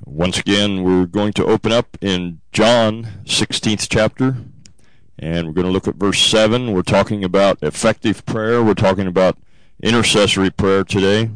Once again, we're going to open up in John 16th chapter, and we're going to look at verse 7. We're talking about effective prayer. We're talking about intercessory prayer today,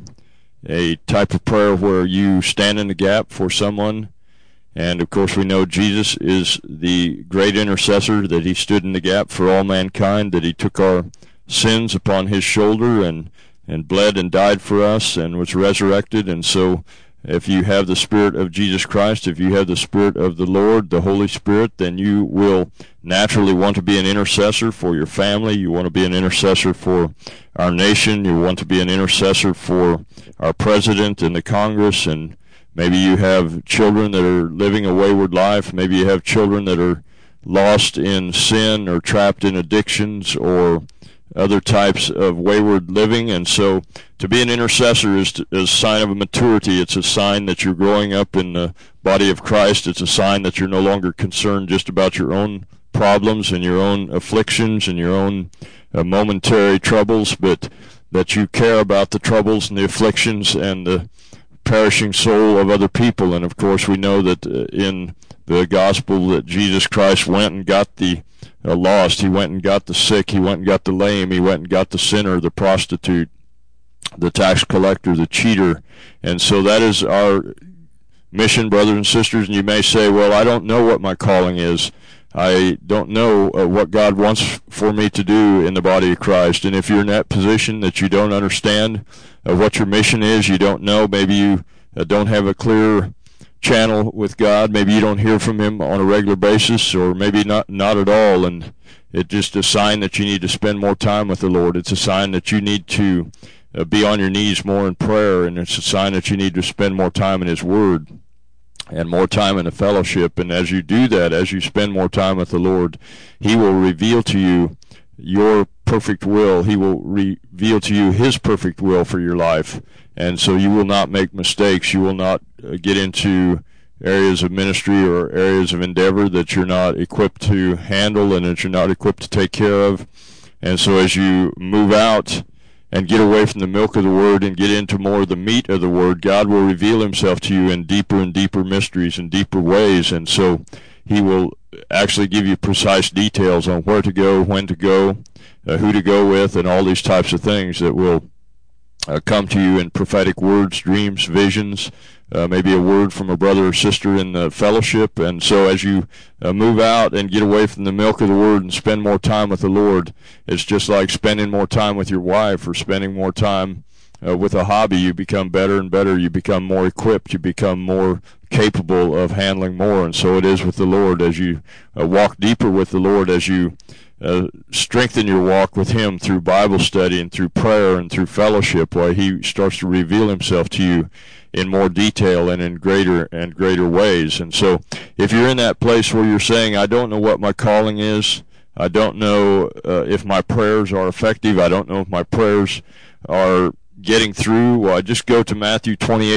a type of prayer where you stand in the gap for someone. And, of course, we know Jesus is the great intercessor, that he stood in the gap for all mankind, that he took our sins upon his shoulder and bled and died for us and was resurrected. And so if you have the Spirit of Jesus Christ, if you have the Spirit of the Lord, the Holy Spirit, then you will naturally want to be an intercessor for your family. You want to be an intercessor for our nation. You want to be an intercessor for our president and the Congress. And maybe you have children that are living a wayward life. Maybe you have children that are lost in sin or trapped in addictions or other types of wayward living. And so to be an intercessor is a sign of a maturity. It's a sign that you're growing up in the body of Christ. It's a sign that you're no longer concerned just about your own problems and your own afflictions and your own momentary troubles, but that you care about the troubles and the afflictions and the perishing soul of other people. And of course we know that in the gospel that Jesus Christ went and got the lost. He went and got the sick. He went and got the lame. He went and got the sinner, the prostitute, the tax collector, the cheater. And so that is our mission, brothers and sisters. And you may say, well, I don't know what my calling is. I don't know what God wants for me to do in the body of Christ. And if you're in that position that you don't understand what your mission is, you don't know, maybe you don't have a clear channel with God, maybe you don't hear from him on a regular basis, or maybe not at all, and it's just a sign that you need to spend more time with the Lord. It's a sign that you need to be on your knees more in prayer, and it's a sign that you need to spend more time in his word and more time in the fellowship. And as you do that, as you spend more time with the Lord, he will reveal to you your perfect will. He will reveal to you his perfect will for your life. And so you will not make mistakes. You will not get into areas of ministry or areas of endeavor that you're not equipped to handle and that you're not equipped to take care of. And so as you move out and get away from the milk of the Word and get into more of the meat of the Word, God will reveal himself to you in deeper and deeper mysteries and deeper ways. And so he will actually give you precise details on where to go, when to go, who to go with, and all these types of things that will come to you in prophetic words, dreams, visions, maybe a word from a brother or sister in the fellowship. And so as you move out and get away from the milk of the Word and spend more time with the Lord, it's just like spending more time with your wife or spending more time with a hobby. You become better and better. You become more equipped. You become more capable of handling more. And so it is with the Lord. As you walk deeper with the Lord, as you strengthen your walk with him through Bible study and through prayer and through fellowship, while he starts to reveal himself to you in more detail and in greater and greater ways. And so if you're in that place where you're saying, I don't know what my calling is, I don't know if my prayers are effective, I don't know if my prayers are getting through, well, I just go to Matthew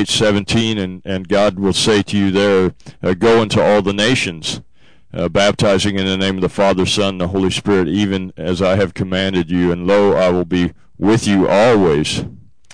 28:17, and God will say to you there, go into all the nations, baptizing in the name of the Father, Son, and the Holy Spirit, even as I have commanded you, and lo, I will be with you always.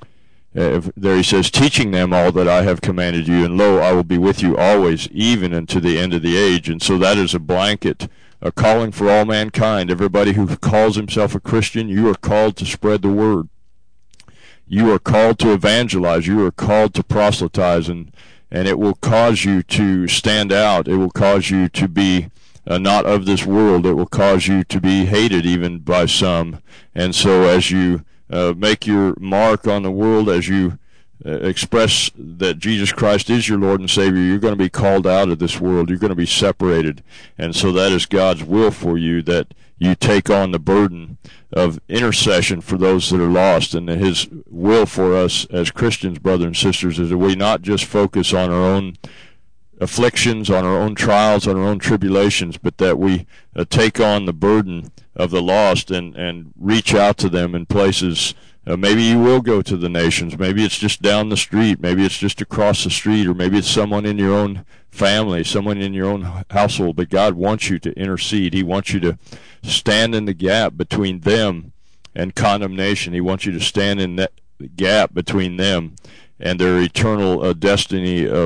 There he says, teaching them all that I have commanded you, and lo, I will be with you always, even unto the end of the age. And so that is a blanket, a calling for all mankind. Everybody who calls himself a Christian, you are called to spread the word. You are called to evangelize. You are called to proselytize, and it will cause you to stand out. It will cause you to be not of this world. It will cause you to be hated even by some. And so as you make your mark on the world, as you express that Jesus Christ is your Lord and Savior, you're going to be called out of this world. You're going to be separated. And so that is God's will for you, that you take on the burden of intercession for those that are lost. And his will for us as Christians, brothers and sisters, is that we not just focus on our own afflictions, on our own trials, on our own tribulations, but that we take on the burden of the lost and reach out to them in places. Maybe you will go to the nations. Maybe it's just down the street. Maybe it's just across the street, or maybe it's someone in your own family, someone in your own household. But God wants you to intercede. He wants you to stand in the gap between them and condemnation. He wants you to stand in that gap between them and their eternal destiny of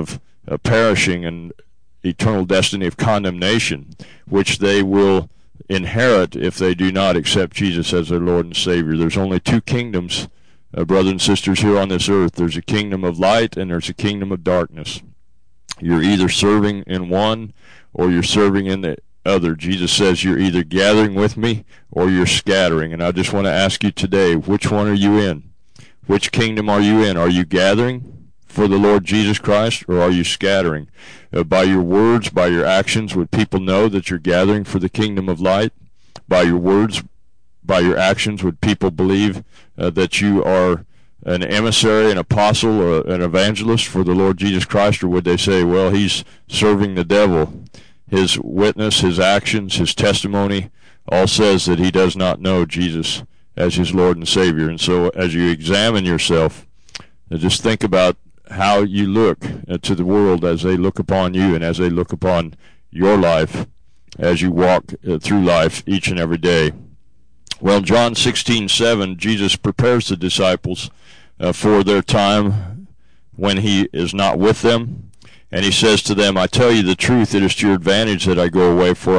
perishing and eternal destiny of condemnation, which they will inherit if they do not accept Jesus as their Lord and Savior. There's only two kingdoms, brothers and sisters, here on this earth. There's a kingdom of light and there's a kingdom of darkness. You're either serving in one or you're serving in the other. Jesus says you're either gathering with me or you're scattering. And I just want to ask you today, which one are you in? Which kingdom are you in? Are you gathering for the Lord Jesus Christ, or are you scattering? By your words, by your actions, would people know that you're gathering for the kingdom of light? By your words, by your actions, would people believe that you are an emissary, an apostle, or an evangelist for the Lord Jesus Christ? Or would they say, well, he's serving the devil? His witness, his actions, his testimony all says that he does not know Jesus as his Lord and Savior. And so as you examine yourself, just think about how you look to the world as they look upon you and as they look upon your life as you walk through life each and every day. Well, in John 16:7, Jesus prepares the disciples for their time when he is not with them. And he says to them, I tell you the truth, it is to your advantage that I go away, for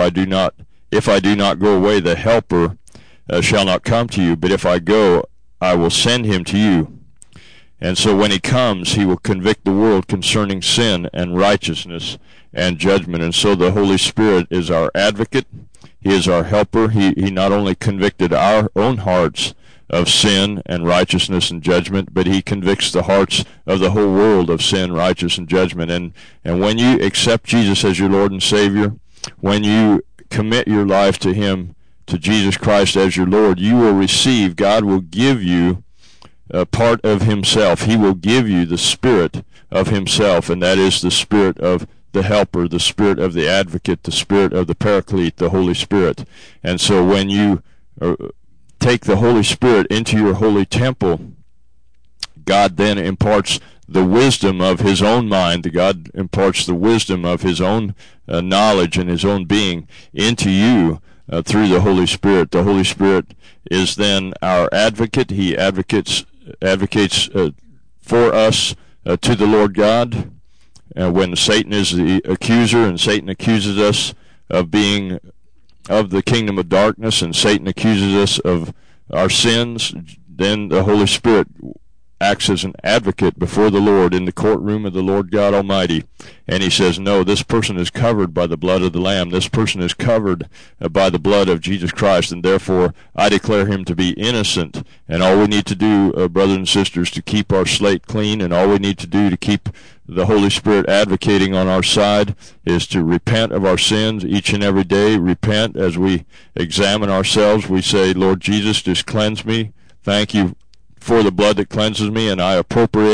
if I do not go away, the Helper shall not come to you. But if I go, I will send him to you. And so when he comes, he will convict the world concerning sin and righteousness and judgment. And so the Holy Spirit is our advocate. He is our helper. He not only convicted our own hearts of sin and righteousness and judgment, but he convicts the hearts of the whole world of sin, righteousness, and judgment. And when you accept Jesus as your Lord and Savior, when you commit your life to him, to Jesus Christ as your Lord, you will receive, God will give you a part of himself. He will give you the Spirit of himself, and that is the Spirit of the Helper, the Spirit of the Advocate, the Spirit of the Paraclete, the Holy Spirit. And so when you take the Holy Spirit into your holy temple, God then imparts the wisdom of his own mind. God imparts the wisdom of his own knowledge and his own being into you through the Holy Spirit. The Holy Spirit is then our advocate. He advocates for us to the Lord God. When Satan is the accuser, and Satan accuses us of being of the kingdom of darkness, and Satan accuses us of our sins, then the Holy Spirit acts as an advocate before the Lord in the courtroom of the Lord God Almighty. And he says, no, this person is covered by the blood of the Lamb. This person is covered by the blood of Jesus Christ, and therefore I declare him to be innocent. And all we need to do, brothers and sisters, to keep our slate clean, and all we need to do to keep the Holy Spirit advocating on our side is to repent of our sins each and every day. Repent as we examine ourselves. We say, Lord Jesus, just cleanse me. Thank you for the blood that cleanses me, and I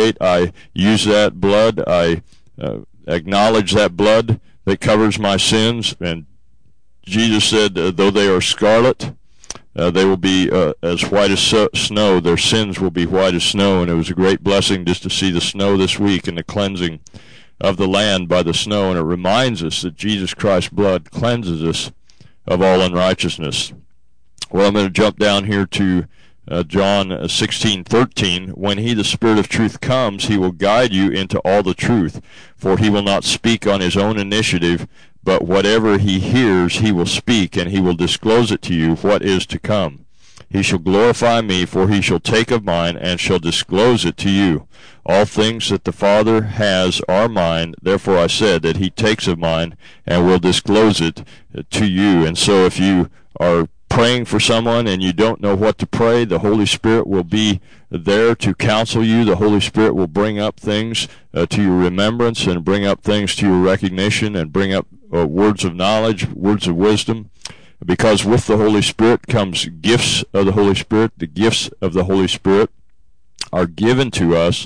use that blood, I acknowledge that blood that covers my sins. And Jesus said, though they are scarlet, they will be as white as snow. Their sins will be white as snow. And it was a great blessing just to see the snow this week and the cleansing of the land by the snow. And it reminds us that Jesus Christ's blood cleanses us of all unrighteousness. Well, I'm going to jump down here to John 16:13. When he, the Spirit of truth, comes, he will guide you into all the truth, for he will not speak on his own initiative, but whatever he hears he will speak, and he will disclose it to you what is to come. He shall glorify me, for he shall take of mine, and shall disclose it to you. All things that the Father has are mine, therefore I said that he takes of mine, and will disclose it to you. And so if you are praying for someone and you don't know what to pray, the Holy Spirit will be there to counsel you. The Holy Spirit will bring up things to your remembrance, and bring up things to your recognition, and bring up words of knowledge, words of wisdom. Because with the Holy Spirit comes gifts of the Holy Spirit. The gifts of the Holy Spirit are given to us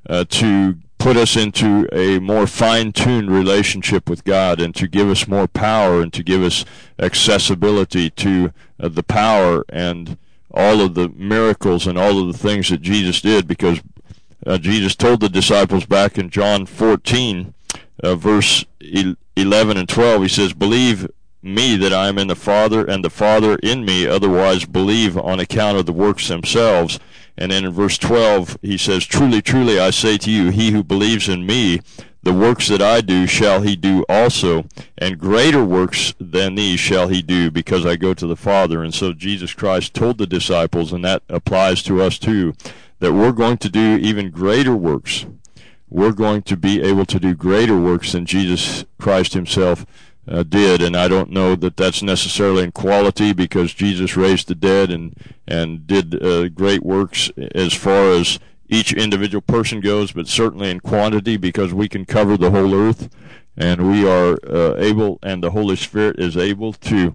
to put us into a more fine-tuned relationship with God, and to give us more power, and to give us accessibility to the power and all of the miracles and all of the things that Jesus did. Because Jesus told the disciples back in John 14, verse 11 and 12, he says, believe me that I am in the Father, and the Father in me, otherwise believe on account of the works themselves. And then in verse 12, he says, truly, truly, I say to you, he who believes in me, the works that I do shall he do also, and greater works than these shall he do, because I go to the Father. And so Jesus Christ told the disciples, and that applies to us too, that we're going to do even greater works. We're going to be able to do greater works than Jesus Christ himself did. And I don't know that that's necessarily in quality, because Jesus raised the dead and did great works as far as each individual person goes, but certainly in quantity, because we can cover the whole earth, and we are able, and the Holy Spirit is able to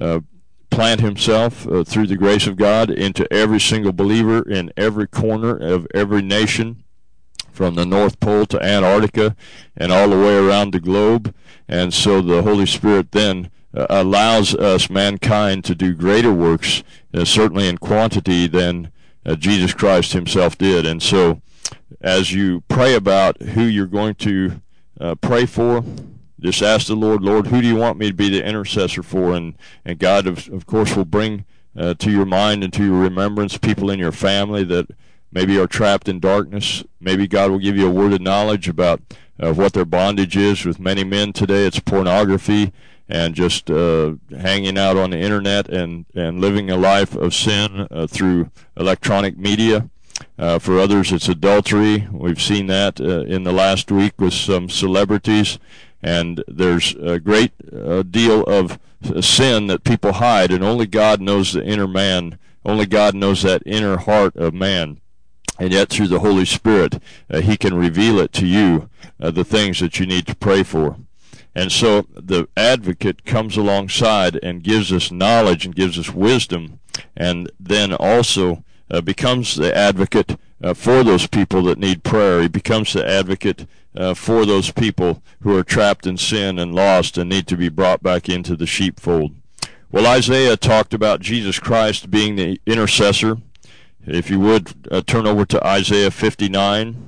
plant himself through the grace of God into every single believer in every corner of every nation, from the North Pole to Antarctica and all the way around the globe. And so the Holy Spirit then allows us, mankind, to do greater works, certainly in quantity, than Jesus Christ himself did. And so as you pray about who you're going to pray for, just ask the Lord, Lord, who do you want me to be the intercessor for? And God, of course, will bring to your mind and to your remembrance people in your family that maybe are trapped in darkness. Maybe God will give you a word of knowledge about what their bondage is. With many men today, it's pornography and just hanging out on the internet and living a life of sin through electronic media. For others, it's adultery. We've seen that in the last week with some celebrities. And there's a great deal of sin that people hide, and only God knows the inner man. Only God knows that inner heart of man. And yet through the Holy Spirit, he can reveal it to you, the things that you need to pray for. And so the advocate comes alongside and gives us knowledge and gives us wisdom, and then also becomes the advocate for those people that need prayer. He becomes the advocate for those people who are trapped in sin and lost and need to be brought back into the sheepfold. Well, Isaiah talked about Jesus Christ being the intercessor. If you would, turn over to Isaiah 59.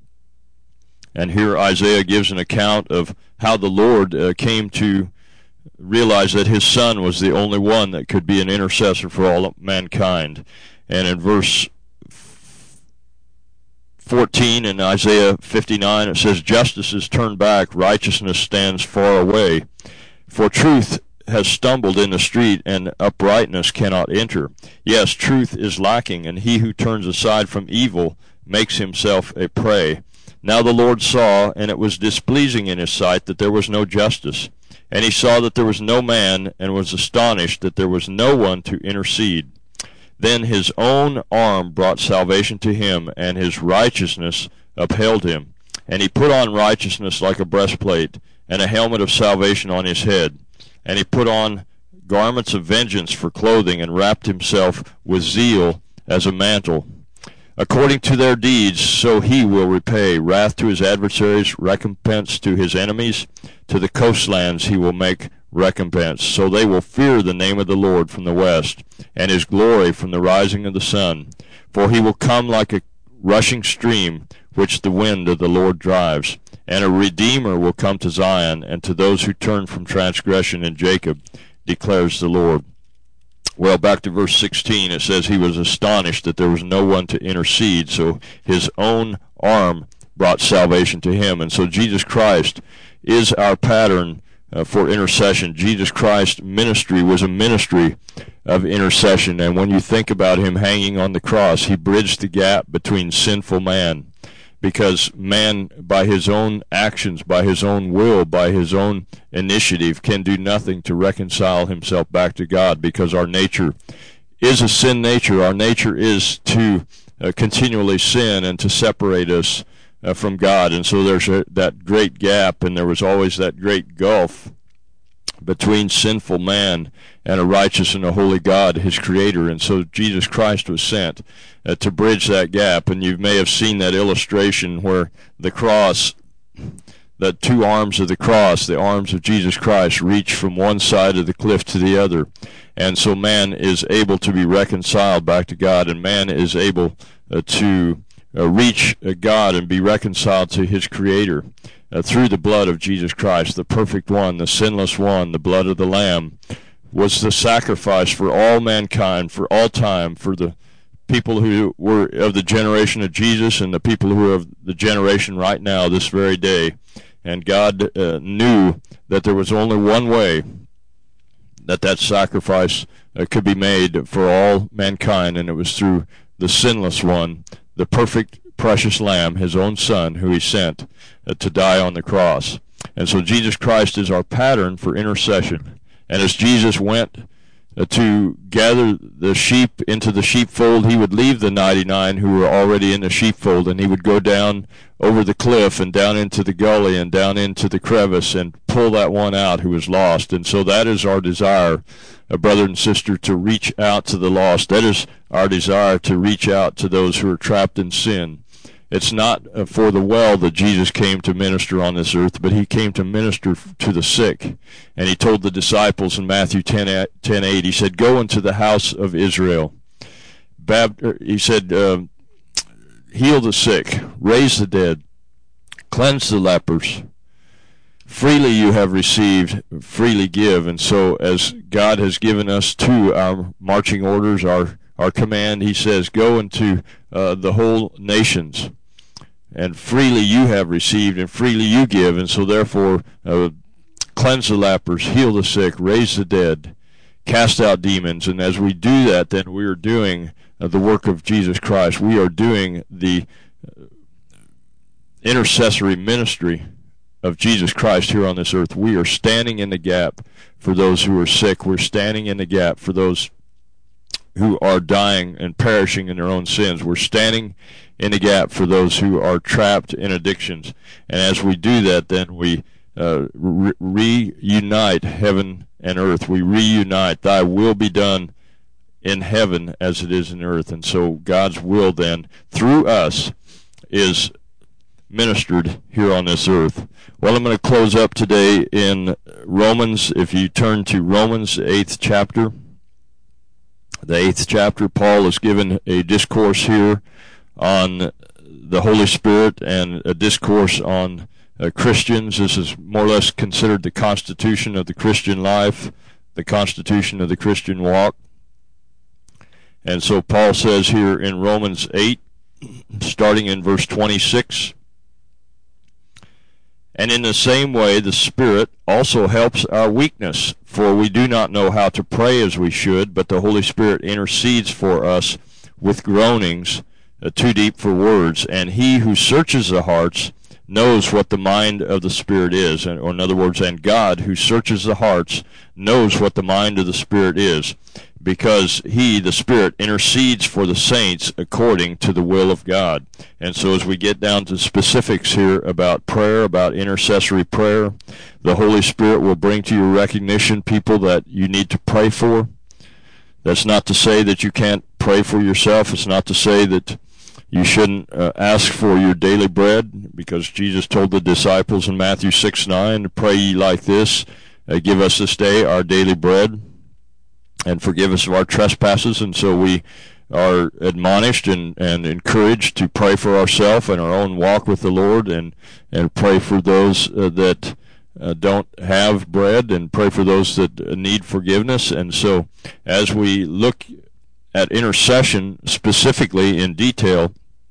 And here Isaiah gives an account of how the Lord came to realize that his Son was the only one that could be an intercessor for all of mankind. And in verse 14 in Isaiah 59, it says, "Justice is turned back, righteousness stands far away. For truth has stumbled in the street, and uprightness cannot enter. Yes, truth is lacking, and he who turns aside from evil makes himself a prey. Now the Lord saw, and it was displeasing in his sight that there was no justice. And he saw that there was no man, and was astonished that there was no one to intercede. Then his own arm brought salvation to him, and his righteousness upheld him. And he put on righteousness like a breastplate, and a helmet of salvation on his head. And he put on garments of vengeance for clothing, and wrapped himself with zeal as a mantle. According to their deeds, so he will repay wrath to his adversaries, recompense to his enemies. To the coastlands he will make recompense. So they will fear the name of the Lord from the west, and his glory from the rising of the sun. For he will come like a rushing stream, which the wind of the Lord drives. And a Redeemer will come to Zion, and to those who turn from transgression in Jacob, declares the Lord." Well, back to verse 16, it says he was astonished that there was no one to intercede, so his own arm brought salvation to him. And so Jesus Christ is our pattern for intercession. Jesus Christ's ministry was a ministry of intercession, and when you think about him hanging on the cross, he bridged the gap between sinful man, because man, by his own actions, by his own will, by his own initiative, can do nothing to reconcile himself back to God, because our nature is a sin nature. Our nature is to continually sin and to separate us from God. And so there's that great gap, and there was always that great gulf between sinful man and a righteous and a holy God, his creator. And so Jesus Christ was sent to bridge that gap. And you may have seen that illustration where the cross, the two arms of the cross, the arms of Jesus Christ, reach from one side of the cliff to the other. And so man is able to be reconciled back to God, and man is able to reach God and be reconciled to his creator through the blood of Jesus Christ, the perfect one, the sinless one. The blood of the Lamb was the sacrifice for all mankind, for all time, for the people who were of the generation of Jesus and the people who are of the generation right now, this very day. And God knew that there was only one way that sacrifice could be made for all mankind, and it was through the sinless one, the perfect, precious Lamb, his own Son, who he sent to die on the cross. And so Jesus Christ is our pattern for intercession. And as Jesus went to gather the sheep into the sheepfold, he would leave the 99 who were already in the sheepfold, and he would go down over the cliff and down into the gully and down into the crevice and pull that one out who was lost. And so that is our desire, brother and sister, to reach out to the lost. That is our desire, to reach out to those who are trapped in sin. It's not for the well that Jesus came to minister on this earth, but he came to minister to the sick. And he told the disciples in Matthew 10:8, he said, "Go into the house of Israel." He said, "Heal the sick, raise the dead, cleanse the lepers. Freely you have received, freely give." And so as God has given us to our marching orders, our command, he says, go into the whole nations. And freely you have received, and freely you give. And so therefore, cleanse the lepers, heal the sick, raise the dead, cast out demons. And as we do that, then we are doing the work of Jesus Christ. We are doing the intercessory ministry of Jesus Christ here on this earth. We are standing in the gap for those who are sick. We're standing in the gap for those who are dying and perishing in their own sins. We're standing in the gap for those who are trapped in addictions. And as we do that, then we reunite heaven and earth. We reunite. Thy will be done in heaven as it is in earth. And so God's will then, through us, is ministered here on this earth. Well, I'm going to close up today in Romans. If you turn to Romans, the 8th chapter. The 8th chapter, Paul has given a discourse here on the Holy Spirit and a discourse on Christians. This is more or less considered the constitution of the Christian life, the constitution of the Christian walk. And so Paul says here in Romans 8, starting in verse 26, "And in the same way the Spirit also helps our weakness, for we do not know how to pray as we should, but the Holy Spirit intercedes for us with groanings too deep for words. And he who searches the hearts knows what the mind of the Spirit is." Or in other words, and God who searches the hearts knows what the mind of the Spirit is, because he, the Spirit, intercedes for the saints according to the will of God. And so as we get down to specifics here about prayer, about intercessory prayer, the Holy Spirit will bring to your recognition people that you need to pray for. That's not to say that you can't pray for yourself. It's not to say that you shouldn't ask for your daily bread, because Jesus told the disciples in Matthew 6:9, "Pray ye like this, give us this day our daily bread, and forgive us of our trespasses." And so we are admonished and encouraged to pray for ourselves and our own walk with the Lord, and pray for those that don't have bread, and pray for those that need forgiveness. And so as we look at intercession specifically in detail,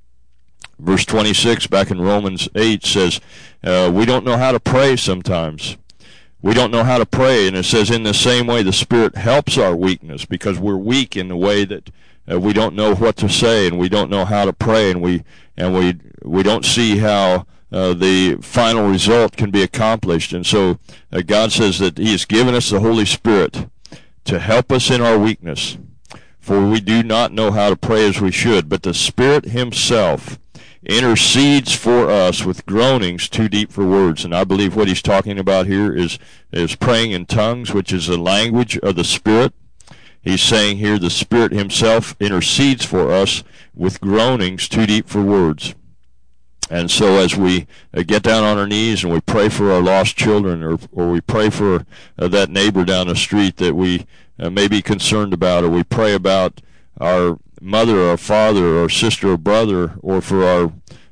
verse 26 back in Romans 8 says, we don't know how to pray sometimes. We don't know how to pray, and it says, in the same way the Spirit helps our weakness, because we're weak in the way that we don't know what to say, and we don't know how to pray, and we don't see how the final result can be accomplished. And so God says that he has given us the Holy Spirit to help us in our weakness, for we do not know how to pray as we should, but the Spirit himself intercedes for us with groanings too deep for words. And I believe what he's talking about here is praying in tongues, which is the language of the Spirit. He's saying here the Spirit himself intercedes for us with groanings too deep for words. And so as we get down on our knees and we pray for our lost children, or we pray for that neighbor down the street that we may be concerned about, or we pray about our mother or father or sister or brother, or for our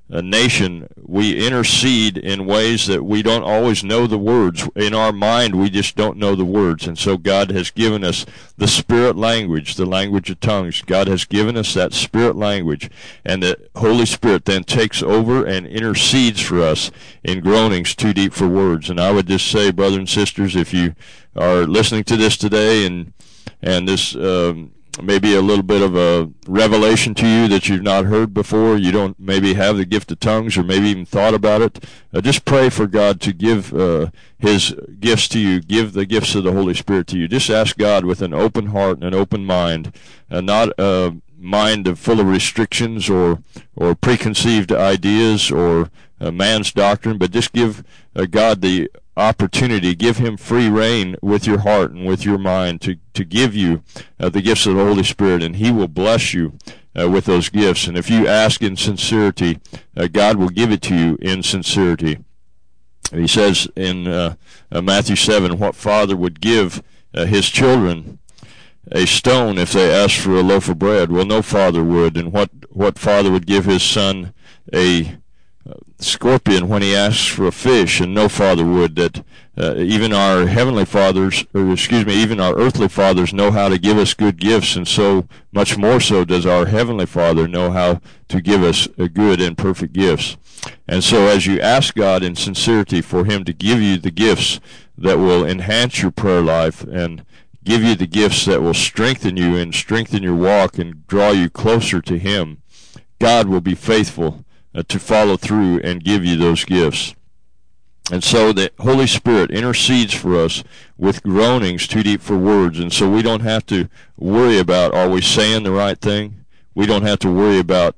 nation, we intercede in ways that we don't always know the words. In our mind, we just don't know the words. And so God has given us the spirit language, the language of tongues. God has given us that spirit language. And the Holy Spirit then takes over and intercedes for us in groanings too deep for words. And I would just say, brothers and sisters, if you are listening to this today and this maybe a little bit of a revelation to you that you've not heard before, you don't maybe have the gift of tongues or maybe even thought about it, just pray for God to give his gifts to you, give the gifts of the Holy Spirit to you. Just ask God with an open heart and an open mind, not a mind full of restrictions or preconceived ideas or man's doctrine, but just give God the opportunity, give him free rein with your heart and with your mind to give you the gifts of the Holy Spirit, and he will bless you with those gifts. And if you ask in sincerity, God will give it to you in sincerity. He says in Matthew 7, what father would give his children a stone if they asked for a loaf of bread? Well, no father would. And what father would give his son a scorpion when he asks for a fish? And no father would. That even our heavenly fathers, even our earthly fathers know how to give us good gifts, and so much more so does our heavenly Father know how to give us good and perfect gifts. And so as you ask God in sincerity for him to give you the gifts that will enhance your prayer life and give you the gifts that will strengthen you and strengthen your walk and draw you closer to him, God will be faithful to follow through and give you those gifts. And so the Holy Spirit intercedes for us with groanings too deep for words. And so we don't have to worry about, are we saying the right thing? We don't have to worry about,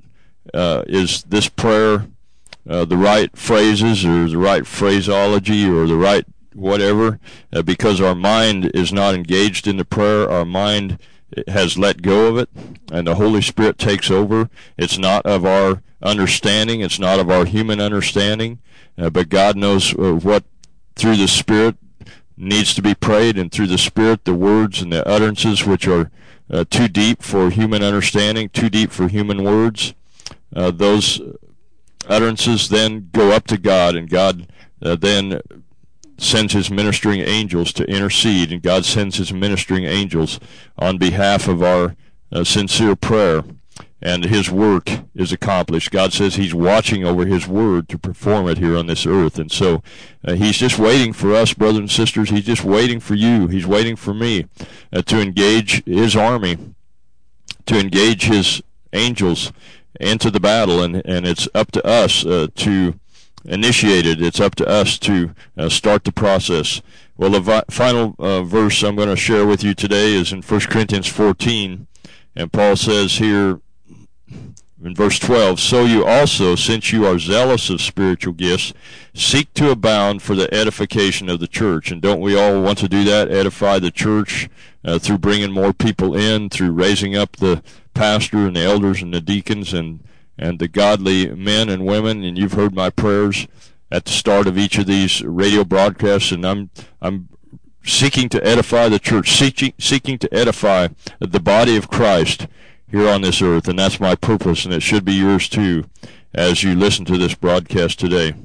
is this prayer the right phrases or the right phraseology or the right whatever, because our mind is not engaged in the prayer. Our mind has let go of it, and the Holy Spirit takes over. It's not of our understanding. It's not of our human understanding, but God knows what through the Spirit needs to be prayed, and through the Spirit the words and the utterances which are too deep for human understanding, too deep for human words, those utterances then go up to God, and God then sends his ministering angels to intercede, and God sends his ministering angels on behalf of our sincere prayer, and his work is accomplished. God says he's watching over his word to perform it here on this earth, and so he's just waiting for us, brothers and sisters. He's just waiting for you. He's waiting for me to engage his army, to engage his angels into the battle, and it's up to us to initiate it. It's up to us to start the process. Well, the final verse I'm going to share with you today is in 1 Corinthians 14, and Paul says here in verse 12, so you also, since you are zealous of spiritual gifts, seek to abound for the edification of the church. And don't we all want to do that, edify the church through bringing more people in, through raising up the pastor and the elders and the deacons and the godly men and women? And you've heard my prayers at the start of each of these radio broadcasts, and I'm seeking to edify the church, seeking to edify the body of Christ here on this earth, and that's my purpose, and it should be yours too as you listen to this broadcast today.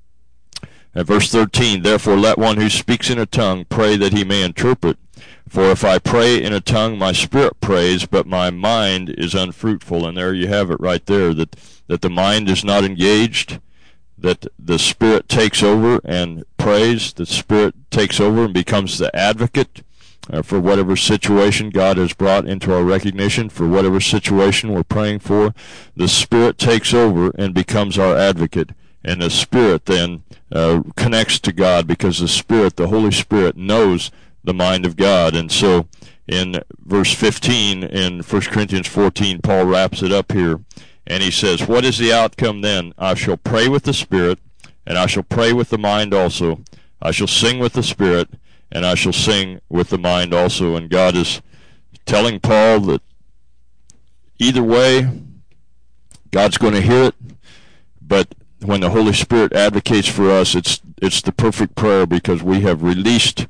At verse 13, therefore let one who speaks in a tongue pray that he may interpret. For if I pray in a tongue, my spirit prays, but my mind is unfruitful. And there you have it right there, that the mind is not engaged, that the Spirit takes over and prays. The Spirit takes over and becomes the advocate for whatever situation God has brought into our recognition, for whatever situation we're praying for. The Spirit takes over and becomes our advocate. And the Spirit then connects to God, because the Spirit, the Holy Spirit, knows the mind of God. And so in verse 15 in 1 Corinthians 14, Paul wraps it up here, and he says, what is the outcome then? I shall pray with the Spirit, and I shall pray with the mind also. I shall sing with the Spirit, and I shall sing with the mind also. And God is telling Paul that either way, God's going to hear it, but when the Holy Spirit advocates for us, it's the perfect prayer, because we have released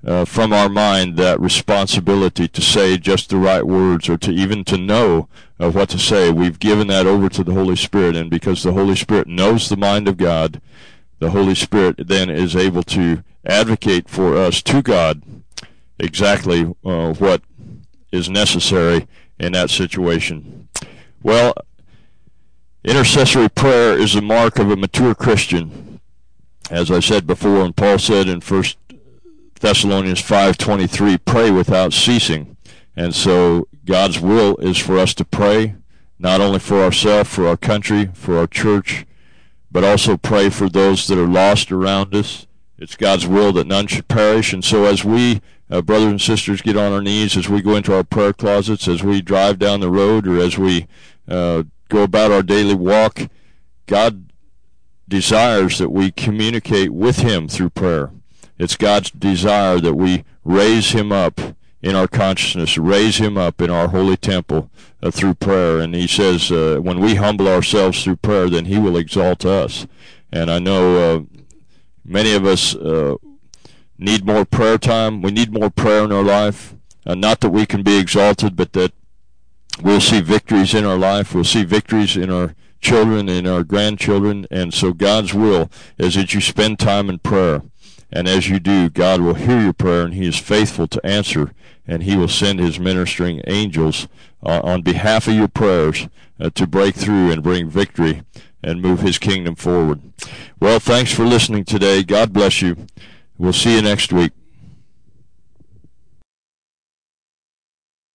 from our mind that responsibility to say just the right words or to even to know what to say. We've given that over to the Holy Spirit, and because the Holy Spirit knows the mind of God, the Holy Spirit then is able to advocate for us to God exactly what is necessary in that situation. Well, intercessory prayer is the mark of a mature Christian. As I said before, and Paul said in 1 Thessalonians 5:23, pray without ceasing. And so God's will is for us to pray, not only for ourselves, for our country, for our church, but also pray for those that are lost around us. It's God's will that none should perish. And so as we, brothers and sisters, get on our knees, as we go into our prayer closets, as we drive down the road, or as we go about our daily walk, God desires that we communicate with Him through prayer. It's God's desire that we raise Him up in our consciousness, raise Him up in our holy temple through prayer. And He says when we humble ourselves through prayer, then He will exalt us. And I know many of us need more prayer time. We need more prayer in our life. Not that we can be exalted, but that we'll see victories in our life. We'll see victories in our children and our grandchildren. And so God's will is that you spend time in prayer. And as you do, God will hear your prayer, and He is faithful to answer, and He will send His ministering angels on behalf of your prayers to break through and bring victory and move His kingdom forward. Well, thanks for listening today. God bless you. We'll see you next week.